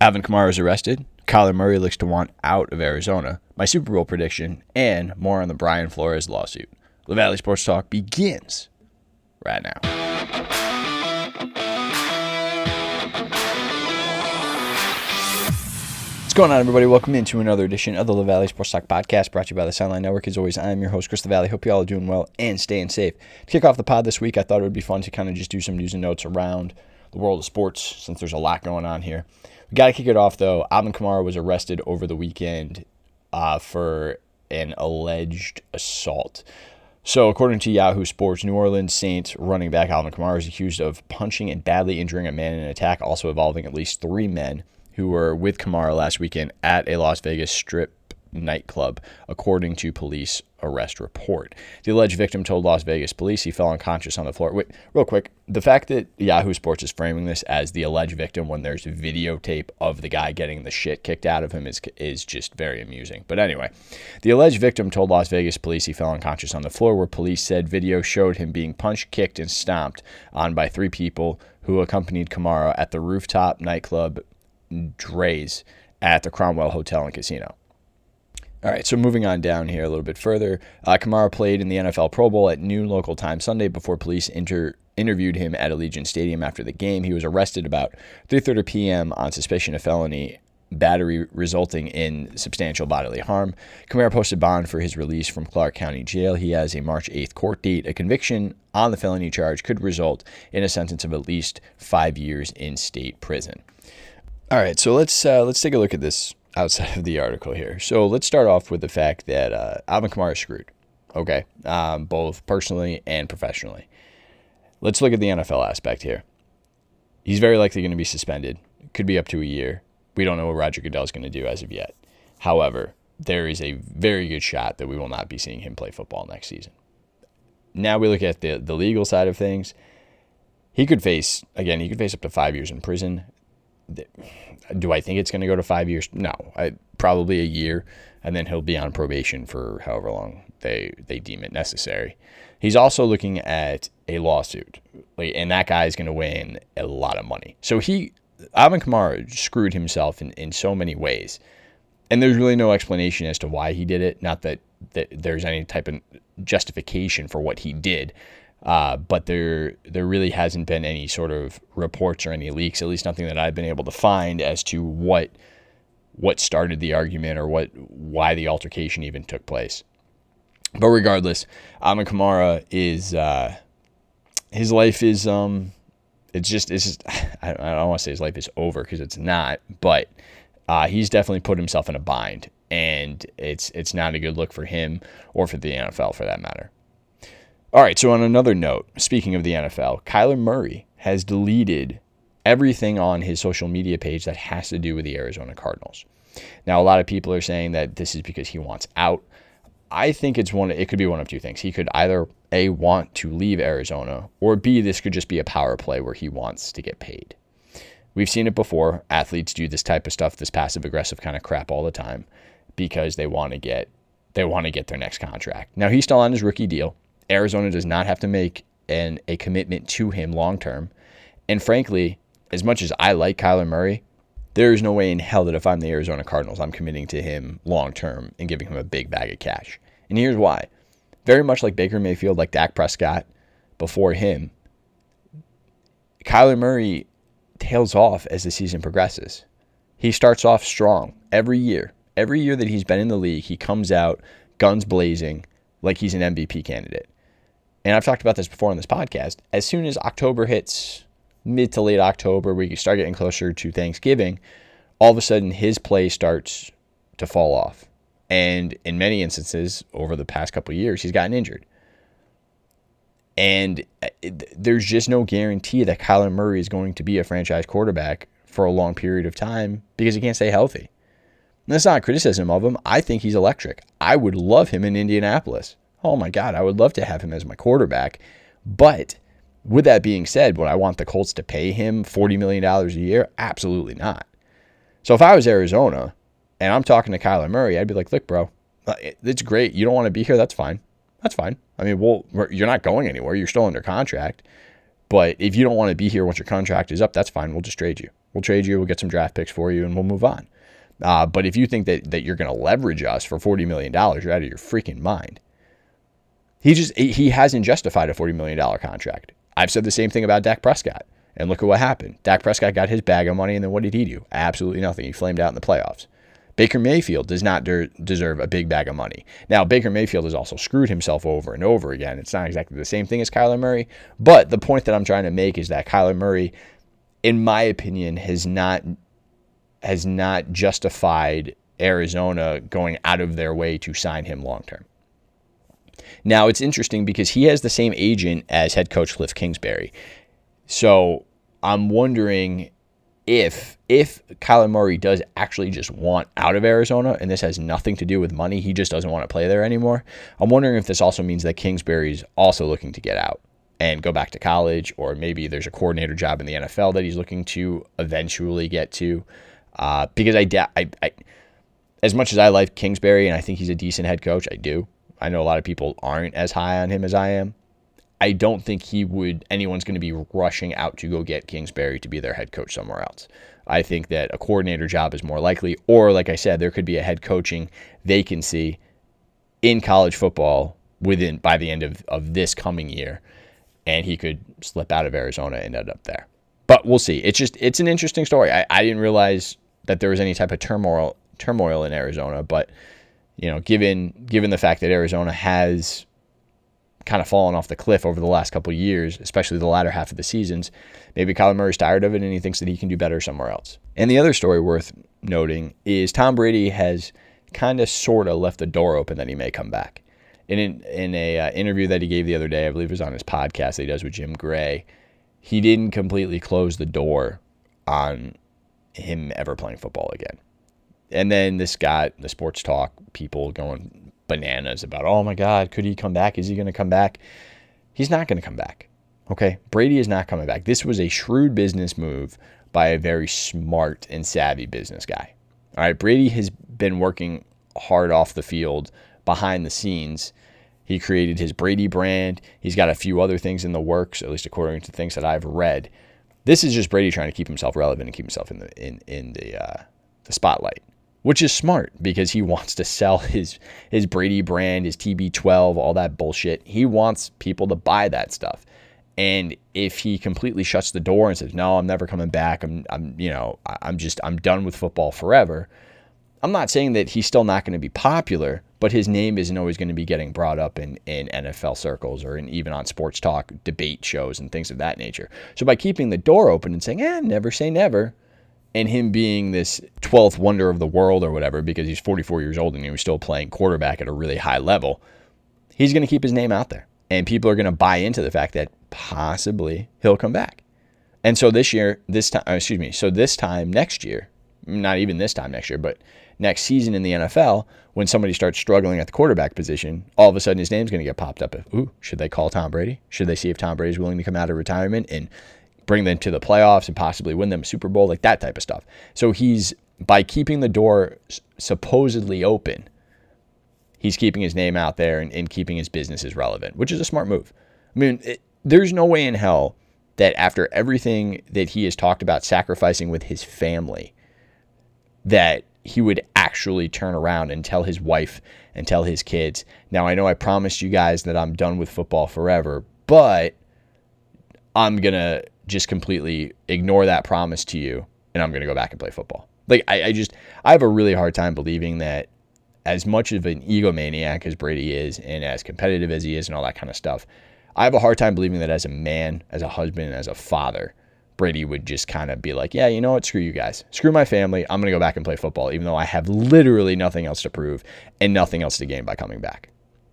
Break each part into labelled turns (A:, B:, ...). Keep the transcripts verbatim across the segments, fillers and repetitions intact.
A: Alvin Kamara is arrested. Kyler Murray looks to want out of Arizona. My Super Bowl prediction, and more on the Brian Flores lawsuit. The Valley Sports Talk begins right now. What's going on, everybody? Welcome into another edition of the La Valley Sports Talk podcast, brought to you by the Soundline Network. As always, I'm your host, Chris LaValle. Hope you all are doing well and staying safe. To kick off the pod this week, I thought it would be fun to kind of just do some news and notes around the world of sports, since there's a lot going on here. We got to kick it off, though. Alvin Kamara was arrested over the weekend uh, for an alleged assault. So, according to Yahoo Sports, New Orleans Saints running back Alvin Kamara is accused of punching and badly injuring a man in an attack, also involving at least three men who were with Kamara last weekend at a Las Vegas Strip nightclub, according to police arrest report. The alleged victim told Las Vegas police he fell unconscious on the floor. Wait, real quick, the fact that Yahoo Sports is framing this as the alleged victim when there's videotape of the guy getting the shit kicked out of him is is just very amusing. But anyway, the alleged victim told Las Vegas police he fell unconscious on the floor, where police said video showed him being punched, kicked, and stomped on by three people who accompanied Kamara at the rooftop nightclub Dre's at the Cromwell Hotel and Casino. All right, so moving on down here a little bit further, uh, Kamara played in the N F L Pro Bowl at noon local time Sunday before police inter- interviewed him at Allegiant Stadium after the game. He was arrested about three thirty p.m. on suspicion of felony battery resulting in substantial bodily harm. Kamara posted bond for his release from Clark County Jail. He has a March eighth court date. A conviction on the felony charge could result in a sentence of at least five years in state prison. All right, so let's uh, let's take a look at this outside of the article here. So let's start off with the fact that uh, Alvin Kamara is screwed, okay, um, both personally and professionally. Let's look at the N F L aspect here. He's very likely going to be suspended. Could be up to a year. We don't know what Roger Goodell is going to do as of yet. However, there is a very good shot that we will not be seeing him play football next season. Now we look at the, the legal side of things. He could face, again, he could face up to five years in prison. Do I think it's going to go to five years? No, I, probably a year, and then he'll be on probation for however long they, they deem it necessary. He's also looking at a lawsuit, like, and that guy is going to win a lot of money. So he, Alvin Kamara, screwed himself in, in so many ways, and there's really no explanation as to why he did it. Not that, that there's any type of justification for what he did. Uh, but there there really hasn't been any sort of reports or any leaks, at least nothing that I've been able to find, as to what what started the argument or what why the altercation even took place. But regardless, Alvin Kamara is uh, his life is um it's just it's just I don't want to say his life is over, because it's not, but uh, he's definitely put himself in a bind, and it's it's not a good look for him or for the N F L for that matter. All right, so on another note, speaking of the N F L, Kyler Murray has deleted everything on his social media page that has to do with the Arizona Cardinals. Now, a lot of people are saying that this is because he wants out. I think it's one. It could be one of two things. He could either A, want to leave Arizona, or B, this could just be a power play where he wants to get paid. We've seen it before. Athletes do this type of stuff, this passive-aggressive kind of crap all the time, because they want to get they want to get their next contract. Now, he's still on his rookie deal. Arizona does not have to make an, a commitment to him long-term. And frankly, as much as I like Kyler Murray, there is no way in hell that if I'm the Arizona Cardinals, I'm committing to him long-term and giving him a big bag of cash. And here's why. Very much like Baker Mayfield, like Dak Prescott before him, Kyler Murray tails off as the season progresses. He starts off strong every year. Every year that he's been in the league, he comes out guns blazing like he's an M V P candidate. And I've talked about this before on this podcast. As soon as October hits, mid to late October, we start getting closer to Thanksgiving, all of a sudden his play starts to fall off. And in many instances, over the past couple of years, he's gotten injured. And there's just no guarantee that Kyler Murray is going to be a franchise quarterback for a long period of time because he can't stay healthy. And that's not a criticism of him. I think he's electric. I would love him in Indianapolis. Oh my God, I would love to have him as my quarterback. But with that being said, would I want the Colts to pay him forty million dollars a year? Absolutely not. So if I was Arizona and I'm talking to Kyler Murray, I'd be like, look, bro, it's great. You don't want to be here. That's fine. That's fine. I mean, well, you're not going anywhere. You're still under contract. But if you don't want to be here once your contract is up, that's fine. We'll just trade you. We'll trade you. We'll get some draft picks for you, and we'll move on. Uh, but if you think that, that you're going to leverage us for forty million dollars, you're out of your freaking mind. He just he hasn't justified a forty million dollars contract. I've said the same thing about Dak Prescott. And look at what happened. Dak Prescott got his bag of money, and then what did he do? Absolutely nothing. He flamed out in the playoffs. Baker Mayfield does not de- deserve a big bag of money. Now, Baker Mayfield has also screwed himself over and over again. It's not exactly the same thing as Kyler Murray, but the point that I'm trying to make is that Kyler Murray, in my opinion, has not has not justified Arizona going out of their way to sign him long term. Now, it's interesting because he has the same agent as head coach Cliff Kingsbury. So I'm wondering if if Kyler Murray does actually just want out of Arizona, and this has nothing to do with money, he just doesn't want to play there anymore. I'm wondering if this also means that Kingsbury's also looking to get out and go back to college, or maybe there's a coordinator job in the N F L that he's looking to eventually get to. Uh, because I, I, I, as much as I like Kingsbury and I think he's a decent head coach, I do. I know a lot of people aren't as high on him as I am. I don't think he would, anyone's going to be rushing out to go get Kingsbury to be their head coach somewhere else. I think that a coordinator job is more likely, or like I said, there could be a head coaching vacancy in college football within by the end of, of this coming year, and he could slip out of Arizona and end up there. But we'll see. It's just, it's an interesting story. I, I didn't realize that there was any type of turmoil turmoil in Arizona, but you know, given given the fact that Arizona has kind of fallen off the cliff over the last couple of years, especially the latter half of the seasons, maybe Kyler Murray's tired of it and he thinks that he can do better somewhere else. And the other story worth noting is Tom Brady has kind of sort of left the door open that he may come back. In an in a uh, interview that he gave the other day, I believe it was on his podcast that he does with Jim Gray, he didn't completely close the door on him ever playing football again. And then this got the sports talk people going bananas about, oh my God, could he come back? Is he going to come back? He's not going to come back. Okay. Brady is not coming back. This was a shrewd business move by a very smart and savvy business guy. All right. Brady has been working hard off the field behind the scenes. He created his Brady brand. He's got a few other things in the works, at least according to things that I've read. This is just Brady trying to keep himself relevant and keep himself in the, in, in the, uh, the spotlight. Which is smart because he wants to sell his his Brady brand, his T B twelve, all that bullshit. He wants people to buy that stuff. And if he completely shuts the door and says, "No, I'm never coming back. I'm I'm you know, I'm just I'm done with football forever." I'm not saying that he's still not going to be popular, but his name isn't always going to be getting brought up in, in N F L circles or in, even on sports talk debate shows and things of that nature. So by keeping the door open and saying, "Eh, never say never," and him being this twelfth wonder of the world or whatever, because he's forty-four years old and he was still playing quarterback at a really high level, he's going to keep his name out there. And people are going to buy into the fact that possibly he'll come back. And so this year, this time, excuse me, so this time next year, not even this time next year, but next season in the N F L, when somebody starts struggling at the quarterback position, all of a sudden his name's going to get popped up. Ooh, should they call Tom Brady? Should they see if Tom Brady's willing to come out of retirement and bring them to the playoffs and possibly win them a Super Bowl, like that type of stuff. So he's, by keeping the door supposedly open, he's keeping his name out there and, and keeping his businesses relevant, which is a smart move. I mean, it, there's no way in hell that after everything that he has talked about sacrificing with his family, that he would actually turn around and tell his wife and tell his kids, now I know I promised you guys that I'm done with football forever, but I'm going to just completely ignore that promise to you, and I'm going to go back and play football. Like, I, I just, I have a really hard time believing that as much of an egomaniac as Brady is and as competitive as he is and all that kind of stuff, I have a hard time believing that as a man, as a husband, and as a father, Brady would just kind of be like, yeah, you know what, screw you guys. Screw my family. I'm going to go back and play football, even though I have literally nothing else to prove and nothing else to gain by coming back.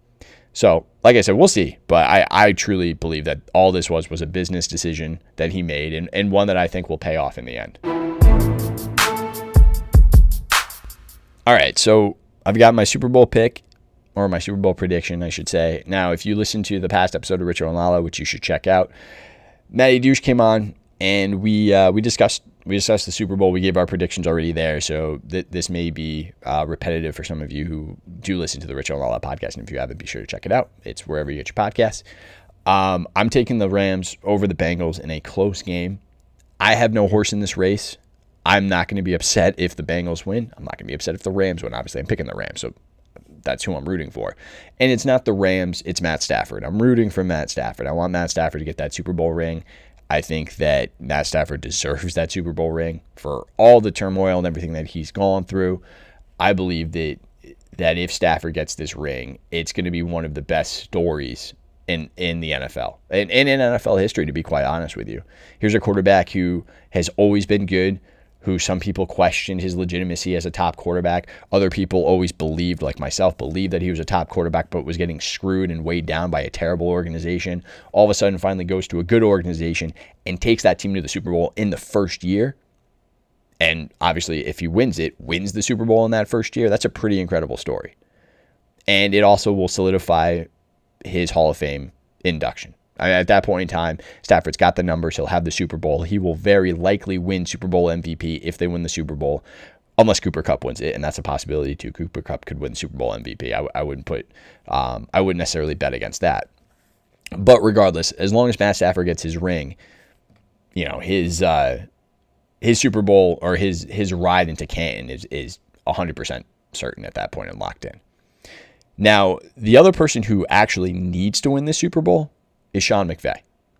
A: So, like I said, we'll see. But I, I truly believe that all this was was a business decision that he made, and, and one that I think will pay off in the end. All right, so I've got my Super Bowl pick, or my Super Bowl prediction, I should say. Now, if you listen to the past episode of Rich and Lala, which you should check out, Matty Douche came on, and we uh, we discussed we discussed the Super Bowl. We gave our predictions already there, so th- this may be uh, repetitive for some of you who do listen to the Rich and Lala podcast. And if you haven't, be sure to check it out. It's wherever you get your podcasts. Um, I'm taking the Rams over the Bengals in a close game. I have no horse in this race. I'm not going to be upset if the Bengals win. I'm not going to be upset if the Rams win. Obviously, I'm picking the Rams, so that's who I'm rooting for. And it's not the Rams, it's Matt Stafford. I'm rooting for Matt Stafford. I want Matt Stafford to get that Super Bowl ring. I think that Matt Stafford deserves that Super Bowl ring for all the turmoil and everything that he's gone through. I believe that that if Stafford gets this ring, it's going to be one of the best stories in, in the N F L. And, and in N F L history, to be quite honest with you. Here's a quarterback who has always been good, who some people questioned his legitimacy as a top quarterback. Other people always believed, like myself, believed that he was a top quarterback, but was getting screwed and weighed down by a terrible organization. All of a sudden, finally goes to a good organization and takes that team to the Super Bowl in the first year. And obviously, if he wins it, wins the Super Bowl in that first year, that's a pretty incredible story. And it also will solidify his Hall of Fame induction. At that point in time, Stafford's got the numbers. He'll have the Super Bowl. He will very likely win Super Bowl M V P if they win the Super Bowl, unless Cooper Kupp wins it, and that's a possibility too. Cooper Kupp could win Super Bowl M V P. I, I wouldn't put, um, I wouldn't necessarily bet against that. But regardless, as long as Matt Stafford gets his ring, you know, his uh, his Super Bowl or his his ride into Canton is is one hundred percent certain at that point and locked in. Now, the other person who actually needs to win this Super Bowl is Sean McVay.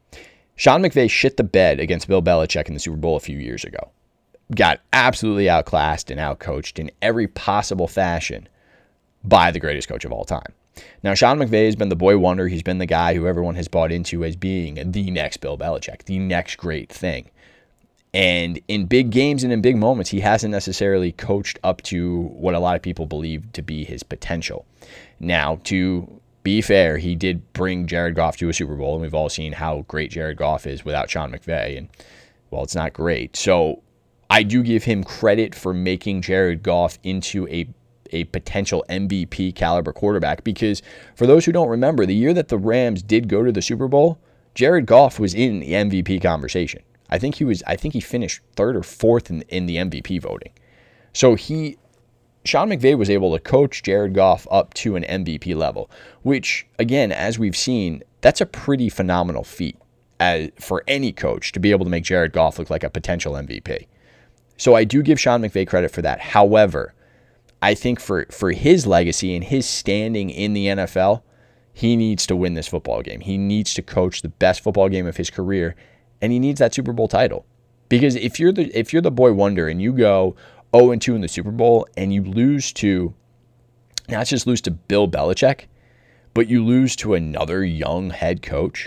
A: Sean McVay shit the bed against Bill Belichick in the Super Bowl a few years ago. Got absolutely outclassed and outcoached in every possible fashion by the greatest coach of all time. Now, Sean McVay has been the boy wonder. He's been the guy who everyone has bought into as being the next Bill Belichick, the next great thing. And in big games and in big moments, he hasn't necessarily coached up to what a lot of people believe to be his potential. Now, to be fair, he did bring Jared Goff to a Super Bowl, and we've all seen how great Jared Goff is without Sean McVay, and, well, it's not great. So I do give him credit for making Jared Goff into a, a potential M V P caliber quarterback, because for those who don't remember, the year that the Rams did go to the Super Bowl, Jared Goff was in the M V P conversation. I think he was. I think he finished third or fourth in, in the M V P voting. So he... Sean McVay was able to coach Jared Goff up to an M V P level, which, again, as we've seen, that's a pretty phenomenal feat as, for any coach to be able to make Jared Goff look like a potential M V P. So I do give Sean McVay credit for that. However, I think for, for his legacy and his standing in the N F L, he needs to win this football game. He needs to coach the best football game of his career, and he needs that Super Bowl title. Because if you're the if you're the boy wonder and you go oh and two in the Super Bowl, and you lose to, not just lose to Bill Belichick, but you lose to another young head coach,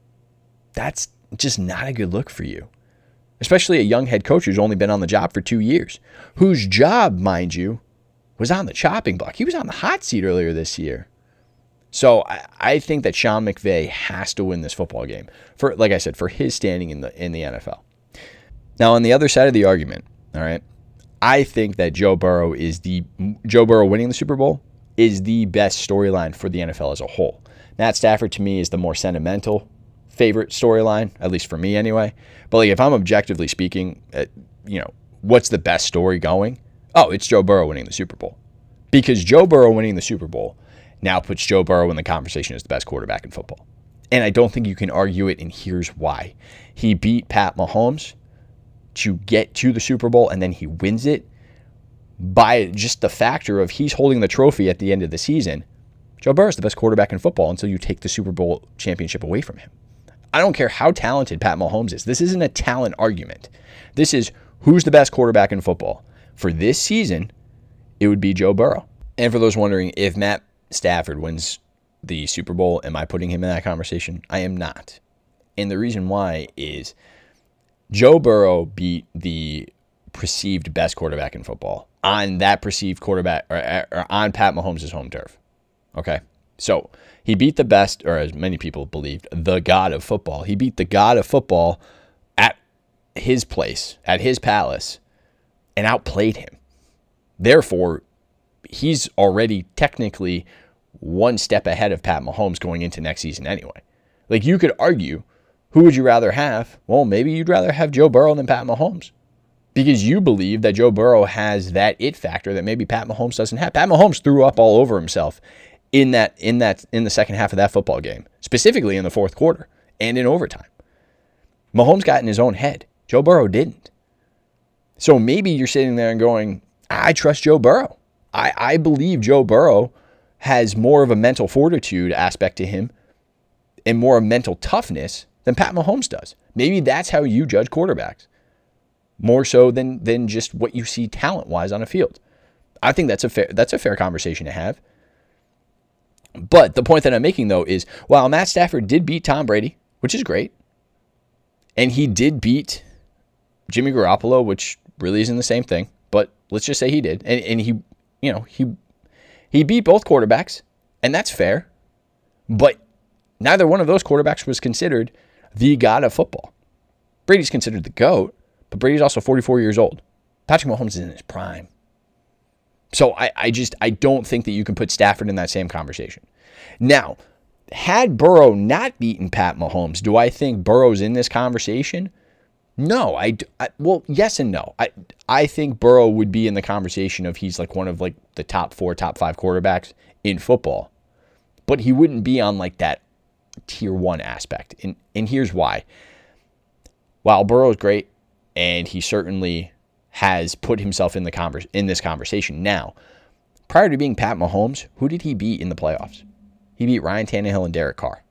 A: that's just not a good look for you. Especially a young head coach who's only been on the job for two years, whose job, mind you, was on the chopping block. He was on the hot seat earlier this year. So I, I think that Sean McVay has to win this football game, for, like I said, for his standing in the in the N F L. Now, on the other side of the argument, all right, I think that Joe Burrow is the Joe Burrow winning the Super Bowl is the best storyline for the N F L as a whole. Matt Stafford, to me, is the more sentimental favorite storyline, at least for me anyway. But like, if I'm objectively speaking, uh, you know, what's the best story going? Oh, it's Joe Burrow winning the Super Bowl. Because Joe Burrow winning the Super Bowl now puts Joe Burrow in the conversation as the best quarterback in football. And I don't think you can argue it, and here's why. He beat Pat Mahomes to get to the Super Bowl, and then he wins it by just the factor of he's holding the trophy at the end of the season. Joe Burrow is the best quarterback in football until you take the Super Bowl championship away from him. I don't care how talented Pat Mahomes is. This isn't a talent argument. This is who's the best quarterback in football. For this season, it would be Joe Burrow. And for those wondering, if Matt Stafford wins the Super Bowl, am I putting him in that conversation? I am not. And the reason why is Joe Burrow beat the perceived best quarterback in football on that perceived quarterback, or, or on Pat Mahomes' home turf. Okay? So he beat the best, or as many people believed, the god of football. He beat the god of football at his place, at his palace, and outplayed him. Therefore, he's already technically one step ahead of Pat Mahomes going into next season anyway. Like, you could argue, who would you rather have? Well, maybe you'd rather have Joe Burrow than Pat Mahomes, because you believe that Joe Burrow has that it factor that maybe Pat Mahomes doesn't have. Pat Mahomes threw up all over himself in that in that in the second half of that football game, specifically in the fourth quarter and in overtime. Mahomes got in his own head. Joe Burrow didn't. So maybe you're sitting there and going, I trust Joe Burrow. I, I believe Joe Burrow has more of a mental fortitude aspect to him and more of mental toughness than Pat Mahomes does. Maybe that's how you judge quarterbacks, more so than than just what you see talent-wise on a field. I think that's a fair that's a fair conversation to have. But the point that I'm making, though, is while Matt Stafford did beat Tom Brady, which is great, and he did beat Jimmy Garoppolo, which really isn't the same thing, but let's just say he did. And, and he, you know, he he beat both quarterbacks, and that's fair. But neither one of those quarterbacks was considered the god of football. Brady's considered the GOAT, but Brady's also forty-four years old. Patrick Mahomes is in his prime. So I, I just, I don't think that you can put Stafford in that same conversation. Now, had Burrow not beaten Pat Mahomes, do I think Burrow's in this conversation? No, I, I well, yes and no. I I think Burrow would be in the conversation of he's like one of like the top four, top five quarterbacks in football, but he wouldn't be on like that tier one aspect. And and here's why. While Burrow's great, and he certainly has put himself in the converse in this conversation now, prior to being Pat Mahomes, who did he beat in the playoffs? He beat Ryan Tannehill and Derek Carr.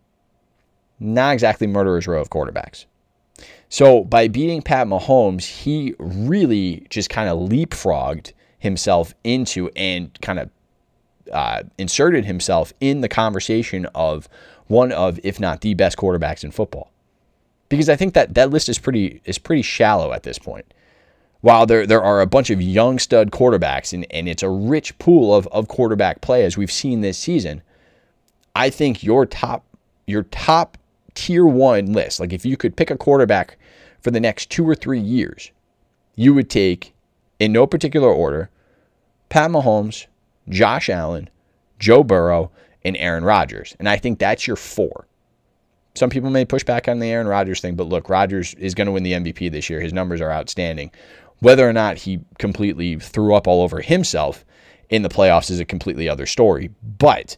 A: Not exactly murderer's row of quarterbacks. So by beating Pat Mahomes, he really just kind of leapfrogged himself into and kind of uh, inserted himself in the conversation of one of, if not the best quarterbacks in football. Because I think that that list is pretty is pretty shallow at this point. While there there are a bunch of young stud quarterbacks and, and it's a rich pool of, of quarterback play as we've seen this season, I think your top your top tier one list, like if you could pick a quarterback for the next two or three years, you would take, in no particular order, Pat Mahomes, Josh Allen, Joe Burrow, and Aaron Rodgers. And I think that's your four. Some people may push back on the Aaron Rodgers thing, but look, Rodgers is going to win the M V P this year. His numbers are outstanding. Whether or not he completely threw up all over himself in the playoffs is a completely other story. But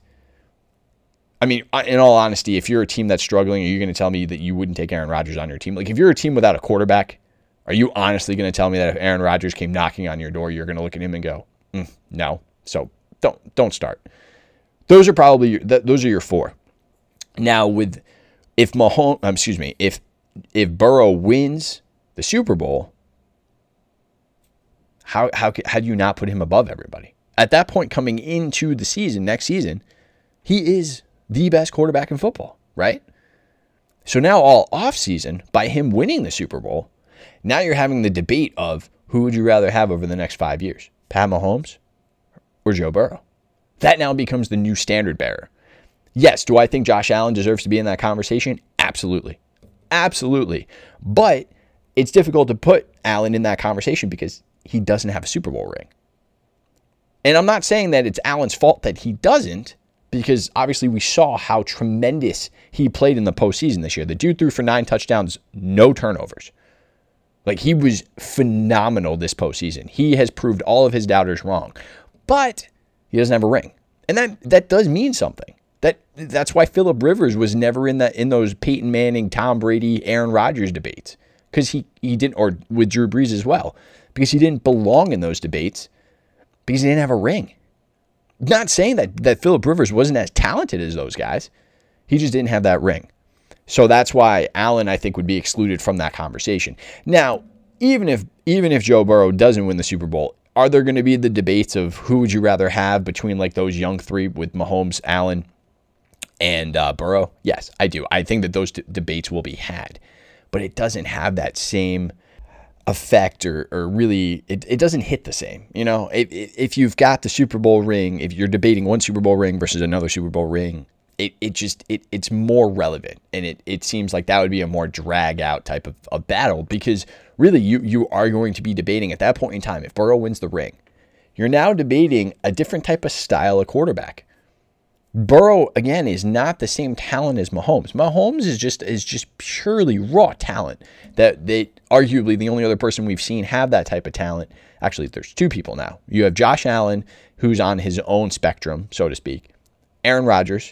A: I mean, in all honesty, if you're a team that's struggling, are you going to tell me that you wouldn't take Aaron Rodgers on your team? Like, if you're a team without a quarterback, are you honestly going to tell me that if Aaron Rodgers came knocking on your door, you're going to look at him and go, mm, no? So don't don't start. Those are probably your, th- those are your four. Now, with if Mahomes, um, excuse me, if if Burrow wins the Super Bowl, how how how do you not put him above everybody? At that point, coming into the season, next season, he is the best quarterback in football, right? So now all offseason, by him winning the Super Bowl, now you're having the debate of who would you rather have over the next five years, Pat Mahomes or Joe Burrow? That now becomes the new standard bearer. Yes, do I think Josh Allen deserves to be in that conversation? Absolutely. Absolutely. But it's difficult to put Allen in that conversation because he doesn't have a Super Bowl ring. And I'm not saying that it's Allen's fault that he doesn't, because obviously we saw how tremendous he played in the postseason this year. The dude threw for nine touchdowns, no turnovers. Like, he was phenomenal this postseason. He has proved all of his doubters wrong. But he doesn't have a ring. And that that does mean something. That That's why Phillip Rivers was never in that in those Peyton Manning, Tom Brady, Aaron Rodgers debates. Because he, he didn't, or with Drew Brees as well. Because he didn't belong in those debates. Because he didn't have a ring. Not saying that, that Phillip Rivers wasn't as talented as those guys. He just didn't have that ring. So that's why Allen, I think, would be excluded from that conversation. Now, even if even if Joe Burrow doesn't win the Super Bowl, are there going to be the debates of who would you rather have between like those young three with Mahomes, Allen, and uh, Burrow? Yes, I do. I think that those d- debates will be had. But it doesn't have that same effect or, or really, it, it doesn't hit the same. You know, if, if you've got the Super Bowl ring, if you're debating one Super Bowl ring versus another Super Bowl ring, it, it just, it it's more relevant. And it, it seems like that would be a more drag out type of, of battle, because really you, you are going to be debating at that point in time, if Burrow wins the ring, you're now debating a different type of style of quarterback. Burrow, again, is not the same talent as Mahomes. Mahomes is just is just purely raw talent. That they arguably the only other person we've seen have that type of talent. Actually, there's two people now. You have Josh Allen, who's on his own spectrum, so to speak. Aaron Rodgers, who's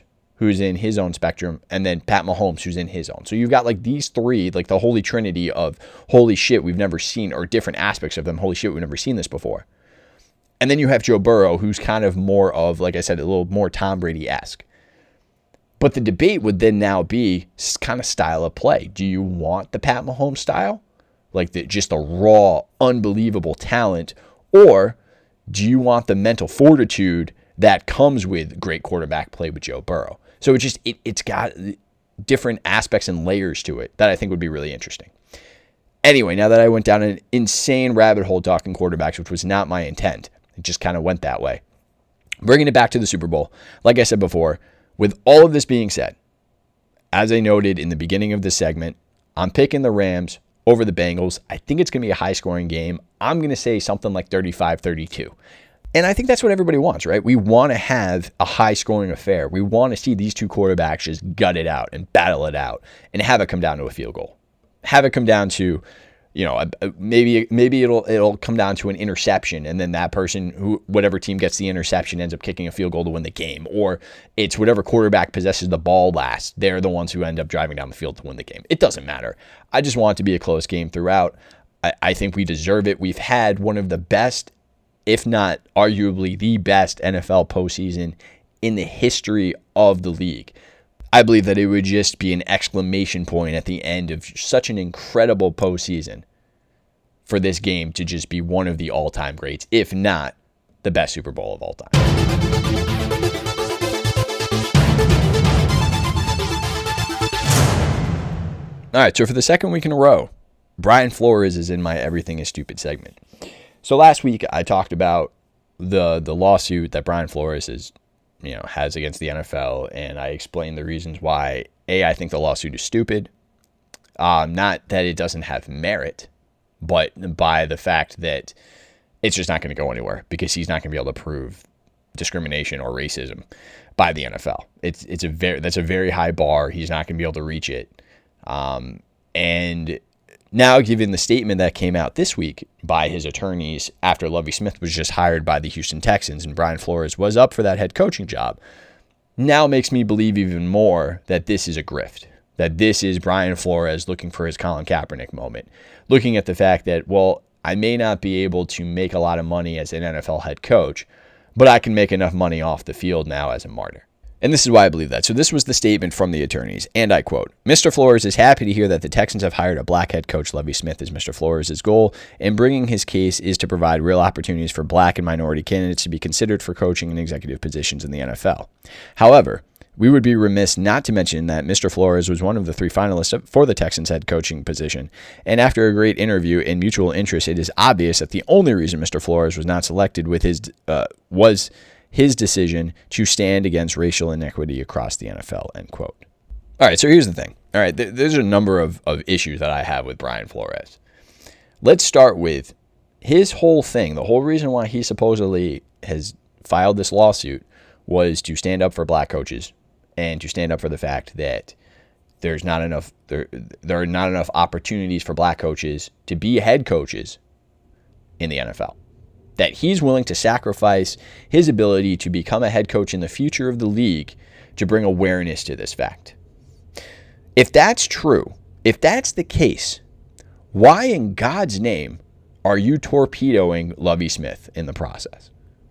A: who's in his own spectrum, and then Pat Mahomes, who's in his own. So you've got like these three, like the holy trinity of holy shit, we've never seen, or different aspects of them, holy shit, we've never seen this before. And then you have Joe Burrow, who's kind of more of, like I said, a little more Tom Brady-esque. But the debate would then now be kind of style of play. Do you want the Pat Mahomes style? Like the, just the raw, unbelievable talent? Or do you want the mental fortitude that comes with great quarterback play with Joe Burrow? So it just, it, it's got different aspects and layers to it that I think would be really interesting. Anyway, now that I went down an insane rabbit hole talking quarterbacks, which was not my intent, it just kind of went that way. Bringing it back to the Super Bowl, like I said before, with all of this being said, as I noted in the beginning of this segment, I'm picking the Rams over the Bengals. I think it's going to be a high-scoring game. I'm going to say something like thirty-five thirty-two. And I think that's what everybody wants, right? We want to have a high-scoring affair. We want to see these two quarterbacks just gut it out and battle it out and have it come down to a field goal. Have it come down to, you know, maybe maybe it'll it'll come down to an interception, and then that person, who whatever team gets the interception, ends up kicking a field goal to win the game. Or it's whatever quarterback possesses the ball last. They're the ones who end up driving down the field to win the game. It doesn't matter. I just want it to be a close game throughout. I, I think we deserve it. We've had one of the best, if not arguably the best N F L postseason in the history of the league. I believe that it would just be an exclamation point at the end of such an incredible postseason for this game to just be one of the all-time greats, if not the best Super Bowl of all time. All right, so for the second week in a row, Brian Flores is in my Everything is Stupid segment. So last week I talked about the the lawsuit that Brian Flores is you know, has against the N F L, and I explained the reasons why, A, I think the lawsuit is stupid. Um, not that it doesn't have merit, but by the fact that it's just not going to go anywhere because he's not going to be able to prove discrimination or racism by the N F L. It's it's a very that's a very high bar. He's not going to be able to reach it. Um, and now, given the statement that came out this week by his attorneys after Lovie Smith was just hired by the Houston Texans and Brian Flores was up for that head coaching job, now makes me believe even more that this is a grift, that this is Brian Flores looking for his Colin Kaepernick moment, looking at the fact that, well, I may not be able to make a lot of money as an N F L head coach, but I can make enough money off the field now as a martyr. And this is why I believe that. So this was the statement from the attorneys, and I quote, "Mister Flores is happy to hear that the Texans have hired a black head coach. Lovie Smith is Mister Flores' goal, and bringing his case is to provide real opportunities for black and minority candidates to be considered for coaching and executive positions in the N F L. However, we would be remiss not to mention that Mister Flores was one of the three finalists for the Texans head coaching position, and after a great interview and mutual interest, it is obvious that the only reason Mister Flores was not selected with his uh, was his decision to stand against racial inequity across the N F L," end quote. All right, so here's the thing. All right, th- there's a number of, of issues that I have with Brian Flores. Let's start with his whole thing. The whole reason why he supposedly has filed this lawsuit was to stand up for black coaches and to stand up for the fact that there's not enough there, there are not enough opportunities for black coaches to be head coaches in the N F L. That he's willing to sacrifice his ability to become a head coach in the future of the league to bring awareness to this fact. If that's true, if that's the case, why in God's name are you torpedoing Lovie Smith in the process?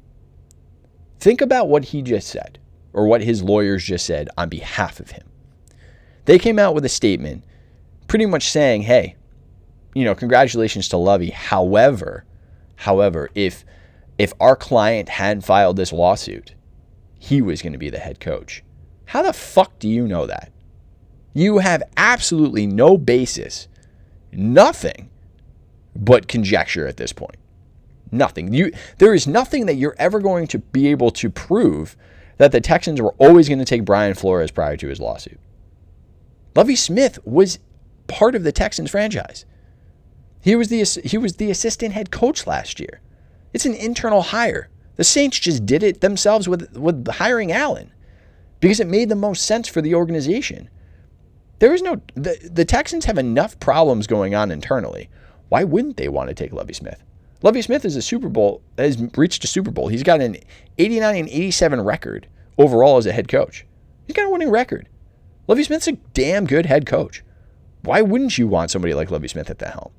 A: Think about what he just said, or what his lawyers just said on behalf of him. They came out with a statement pretty much saying, hey, you know, congratulations to Lovie. However, However, if if our client had filed this lawsuit, he was going to be the head coach. How the fuck do you know that? You have absolutely no basis, nothing but conjecture at this point. Nothing. You there is nothing that you're ever going to be able to prove that the Texans were always going to take Brian Flores prior to his lawsuit. Lovie Smith was part of the Texans franchise. He was the he was the assistant head coach last year. It's an internal hire. The Saints just did it themselves with, with hiring Allen because it made the most sense for the organization. There is no the, the Texans have enough problems going on internally. Why wouldn't they want to take Lovie Smith? Lovie Smith is a Super Bowl has reached a Super Bowl. He's got an eighty-nine and eighty-seven record overall as a head coach. He's got a winning record. Lovie Smith's a damn good head coach. Why wouldn't you want somebody like Lovie Smith at the helm?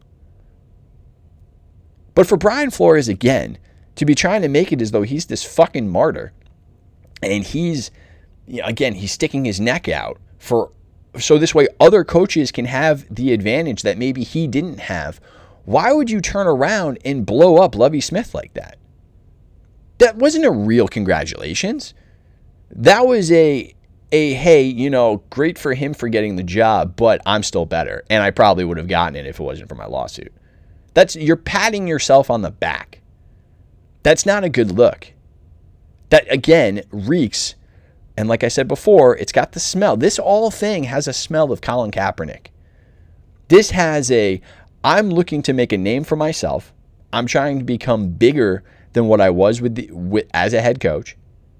A: But for Brian Flores, again, to be trying to make it as though he's this fucking martyr, and he's, you know, again, he's sticking his neck out for, so this way other coaches can have the advantage that maybe he didn't have. Why would you turn around and blow up Lovie Smith like that? That wasn't a real congratulations. That was a, a hey, you know, great for him for getting the job, but I'm still better. And I probably would have gotten it if it wasn't for my lawsuit. That's, you're patting yourself on the back. That's not a good look. That, again, reeks. And like I said before, it's got the smell. This all thing has a smell of Colin Kaepernick. This has a, I'm looking to make a name for myself. I'm trying to become bigger than what I was with, the, with as a head coach.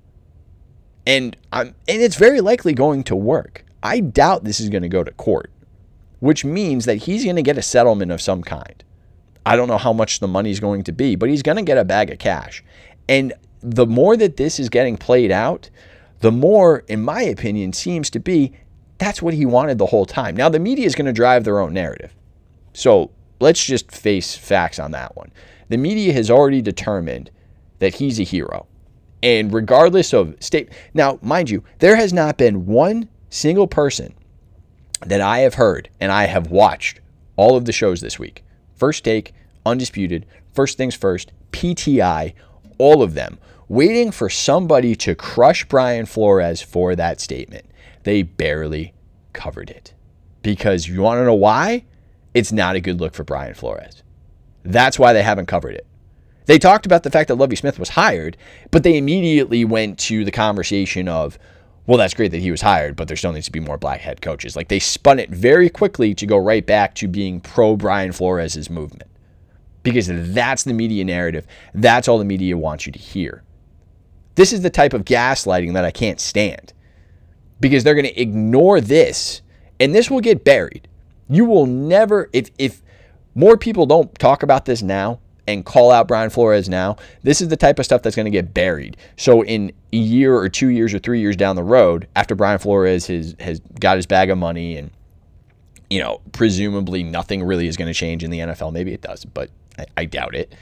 A: And I'm, and it's very likely going to work. I doubt this is going to go to court, which means that he's going to get a settlement of some kind. I don't know how much the money is going to be, but he's going to get a bag of cash. And the more that this is getting played out, the more, in my opinion, seems to be that's what he wanted the whole time. Now, the media is going to drive their own narrative. So let's just face facts on that one. The media has already determined that he's a hero. And regardless of state, now, mind you, there has not been one single person that I have heard, and I have watched all of the shows this week. First Take, Undisputed, First Things First, P T I, all of them, waiting for somebody to crush Brian Flores for that statement. They barely covered it. Because you want to know why? It's not a good look for Brian Flores. That's why they haven't covered it. They talked about the fact that Lovie Smith was hired, but they immediately went to the conversation of, well, that's great that he was hired, but there still needs to be more black head coaches. Like, they spun it very quickly to go right back to being pro Brian Flores' movement. Because that's the media narrative. That's all the media wants you to hear. This is the type of gaslighting that I can't stand. Because they're going to ignore this, and this will get buried. You will never, if if more people don't talk about this now and call out Brian Flores now, this is the type of stuff that's going to get buried. So in a year or two years or three years down the road, after Brian Flores has, has got his bag of money and, you know, presumably nothing really is going to change in the N F L. Maybe it does, but I, I doubt it.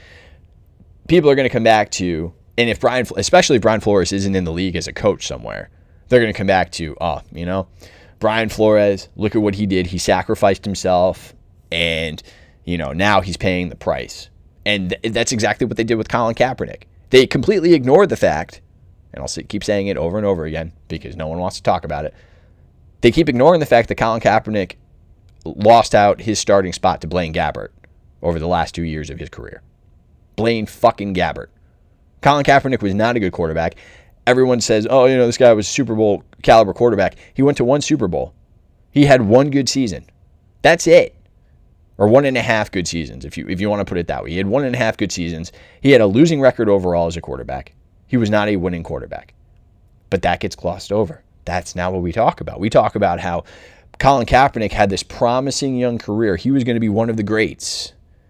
A: People are going to come back to, and if Brian, especially if Brian Flores isn't in the league as a coach somewhere, they're going to come back to, oh, you know, Brian Flores, look at what he did. He sacrificed himself, and, you know, now he's paying the price. And th- that's exactly what they did with Colin Kaepernick. They completely ignored the fact, and I'll say, keep saying it over and over again because no one wants to talk about it. They keep ignoring the fact that Colin Kaepernick lost out his starting spot to Blaine Gabbert over the last two years of his career. Blaine fucking Gabbert. Colin Kaepernick was not a good quarterback. Everyone says, oh, you know, this guy was a Super Bowl caliber quarterback. He went to one Super Bowl. He had one good season. That's it. Or one and a half good seasons, if you if you want to put it that way. He had one and a half good seasons. He had a losing record overall as a quarterback. He was not a winning quarterback. But that gets glossed over. That's not what we talk about. We talk about how Colin Kaepernick had this promising young career. He was going to be one of the greats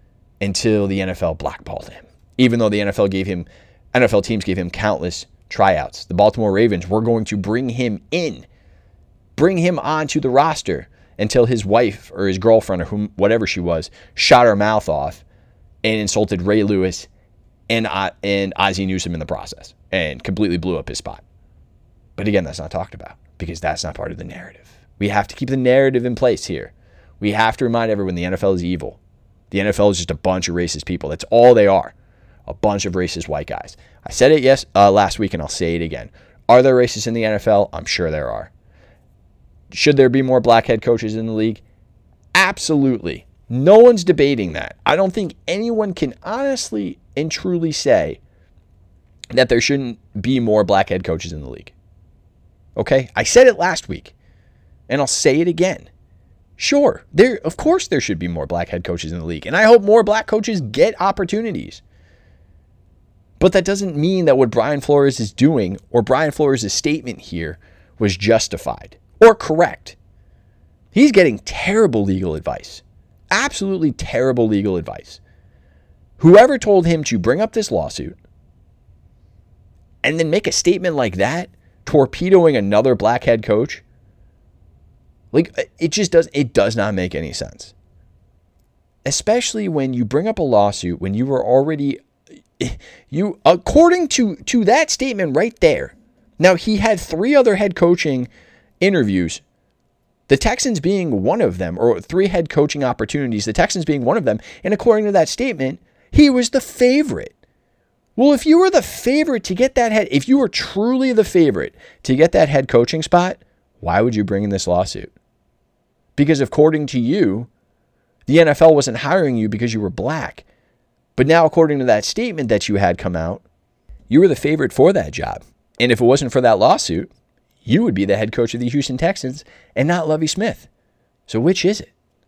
A: until the N F L blackballed him. Even though the N F L gave him, N F L teams gave him countless tryouts. The Baltimore Ravens were going to bring him in, bring him onto the roster until his wife or his girlfriend or whom, whatever she was, shot her mouth off and insulted Ray Lewis and, uh, and Ozzie Newsome in the process and completely blew up his spot. But again, that's not talked about because that's not part of the narrative. We have to keep the narrative in place here. We have to remind everyone the N F L is evil. The N F L is just a bunch of racist people. That's all they are. A bunch of racist white guys. I said it yes uh, last week, and I'll say it again. Are there racists in the N F L? I'm sure there are. Should there be more black head coaches in the league? Absolutely. No one's debating that. I don't think anyone can honestly and truly say that there shouldn't be more black head coaches in the league. Okay? I said it last week, and I'll say it again. Sure, there. Of course there should be more black head coaches in the league, and I hope more black coaches get opportunities. But that doesn't mean that what Brian Flores is doing or Brian Flores' statement here was justified or correct. He's getting terrible legal advice. Absolutely terrible legal advice. Whoever told him to bring up this lawsuit and then make a statement like that torpedoing another black head coach. Like, it just does, it does not make any sense. Especially when you bring up a lawsuit when you were already, you, according to, to that statement right there. Now, he had three other head coaching interviews, the Texans being one of them, or three head coaching opportunities, the Texans being one of them. And according to that statement, he was the favorite. Well, if you were the favorite to get that head, if you were truly the favorite to get that head coaching spot, why would you bring in this lawsuit? Because according to you, the N F L wasn't hiring you because you were black. But now, according to that statement that you had come out, you were the favorite for that job. And if it wasn't for that lawsuit, you would be the head coach of the Houston Texans and not Lovie Smith. So which is it?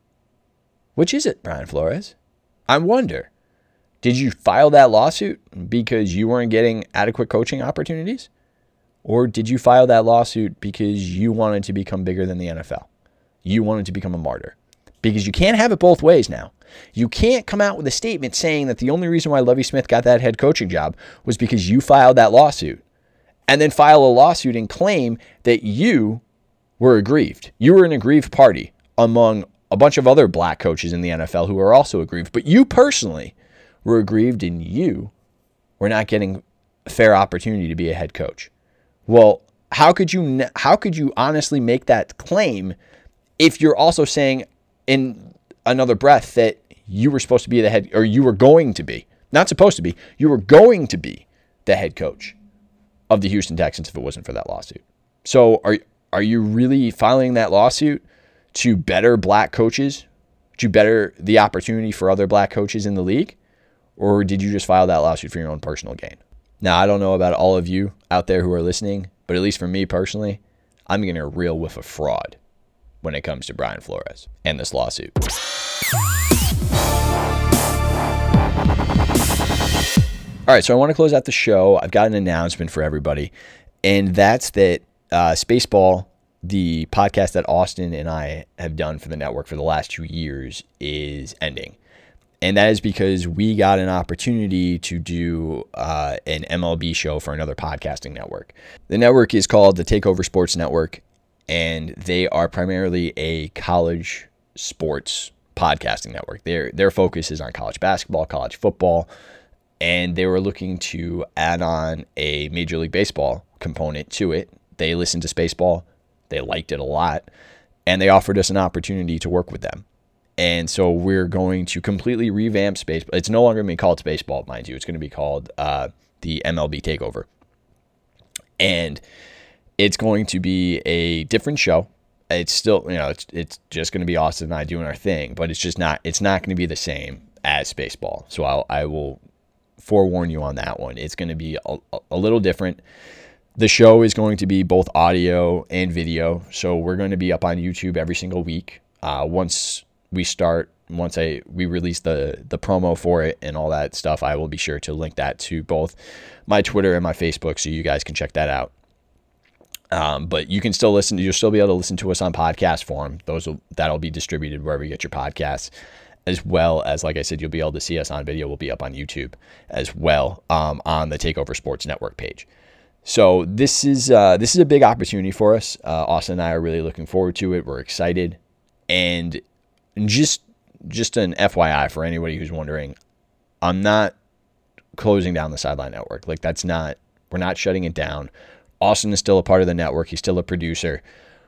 A: Which is it, Brian Flores? I wonder, did you file that lawsuit because you weren't getting adequate coaching opportunities? Or did you file that lawsuit because you wanted to become bigger than the N F L? You wanted to become a martyr. Because you can't have it both ways now. You can't come out with a statement saying that the only reason why Lovie Smith got that head coaching job was because you filed that lawsuit, and then file a lawsuit and claim that you were aggrieved. You were an aggrieved party among a bunch of other black coaches in the N F L who are also aggrieved. But you personally were aggrieved and you were not getting a fair opportunity to be a head coach. Well, how could you how could you honestly make that claim if you're also saying in another breath that you were supposed to be the head, or you were going to be, not supposed to be, you were going to be the head coach of the Houston Texans if it wasn't for that lawsuit? So are are you really filing that lawsuit to better black coaches, to better the opportunity for other black coaches in the league? Or did you just file that lawsuit for your own personal gain? Now, I don't know about all of you out there who are listening, but at least for me personally, I'm getting a real whiff of fraud when it comes to Brian Flores and this lawsuit. All right, so I want to close out the show. I've got an announcement for everybody, and that's that uh, Spaceball, the podcast that Austin and I have done for the network for the last two years, is ending. And that is because we got an opportunity to do uh, an M L B show for another podcasting network. The network is called the Takeover Sports Network, and they are primarily a college sports podcasting network. Their their focus is on college basketball, college football, and they were looking to add on a Major League Baseball component to it. They listened to Spaceball, they liked it a lot, and they offered us an opportunity to work with them. And so we're going to completely revamp Spaceball. It's no longer going to be called Spaceball, mind you. It's going to be called uh, the M L B Takeover. And it's going to be a different show. It's still, you know, it's it's just going to be Austin and I doing our thing, but it's just not, it's not going to be the same as Spaceball. So I'll, I will forewarn you on that one. It's going to be a, a little different. The show is going to be both audio and video. So we're going to be up on YouTube every single week. Uh, once we start, once I we release the the promo for it and all that stuff, I will be sure to link that to both my Twitter and my Facebook so you guys can check that out. Um, but you can still listen. You'll still be able to listen to us on podcast form. Those will, that'll be distributed wherever you get your podcasts, as well as, like I said, you'll be able to see us on video. We'll be up on YouTube as well, um, on the Takeover Sports Network page. So this is uh, this is a big opportunity for us. Uh, Austin and I are really looking forward to it. We're excited, and just just an F Y I for anybody who's wondering, I'm not closing down the Sideline Network. Like, that's not. We're not shutting it down. Austin is still a part of the network. He's still a producer.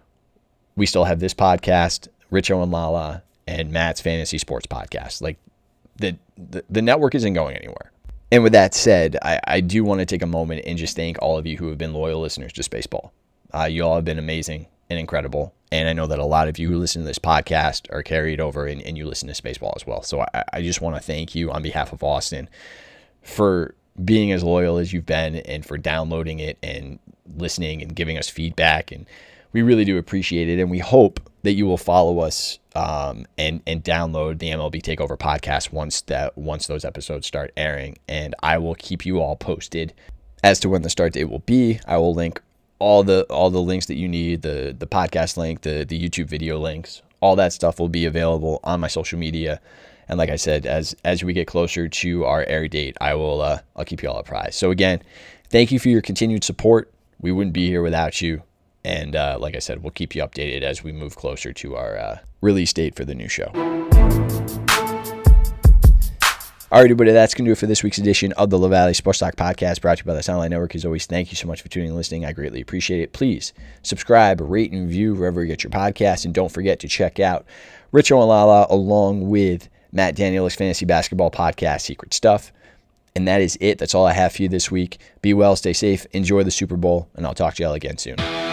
A: We still have this podcast, Richo and Lala, and Matt's Fantasy Sports Podcast. Like, the, the, the network isn't going anywhere. And with that said, I, I do want to take a moment and just thank all of you who have been loyal listeners to Spaceball. Uh, you all have been amazing and incredible. And I know that a lot of you who listen to this podcast are carried over and, and you listen to Spaceball as well. So I, I just want to thank you on behalf of Austin for being as loyal as you've been and for downloading it and listening and giving us feedback. And we really do appreciate it. And we hope that you will follow us um, and, and download the M L B Takeover podcast once that once those episodes start airing. And I will keep you all posted as to when the start date will be. I will link all the all the links that you need, the the podcast link, the the YouTube video links, all that stuff will be available on my social media. And like I said, as as we get closer to our air date, I will uh, I'll keep you all apprised. So again, thank you for your continued support. we wouldn't be here without you. And uh, like I said, we'll keep you updated as we move closer to our uh, release date for the new show. All right, everybody, that's going to do it for this week's edition of the LaValle Sports Talk Podcast, brought to you by the Soundline Network. As always, thank you so much for tuning and listening. I greatly appreciate it. Please subscribe, rate, and review wherever you get your podcast. And don't forget to check out Rich Oalala along with Matt Daniel's Fantasy Basketball Podcast, Secret Stuff. And that is it. That's all I have for you this week. Be well, stay safe, enjoy the Super Bowl, and I'll talk to y'all again soon.